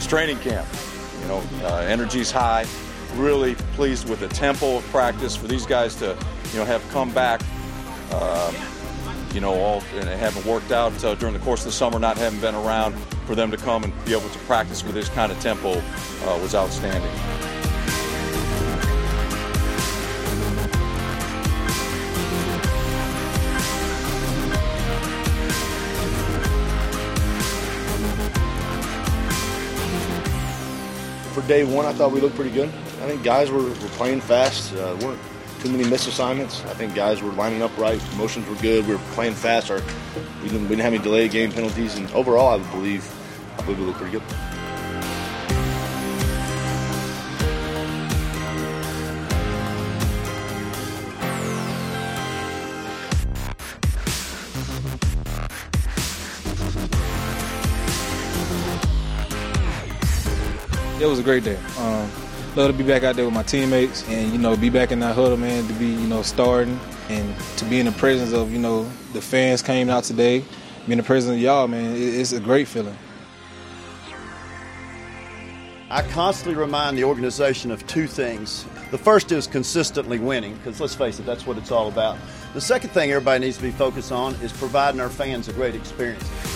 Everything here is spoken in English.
training camp. Energy's high. Really pleased with the tempo of practice for these guys to, have come back, all and it haven't worked out during the course of the summer, not having been around. For them to come and be able to practice with this kind of tempo was outstanding. For day one, I thought we looked pretty good. I think guys were playing fast. Weren't too many missed assignments. I think guys were lining up right. Motions were good. We were playing fast. We didn't have any delayed game penalties. And overall, I believe we looked pretty good. It was a great day. Love to be back out there with my teammates and, be back in that huddle, man, to be, starting and to be in the presence of, the fans came out today. Be in the presence of y'all, man, it's a great feeling. I constantly remind the organization of two things. The first is consistently winning, because let's face it, that's what it's all about. The second thing everybody needs to be focused on is providing our fans a great experience.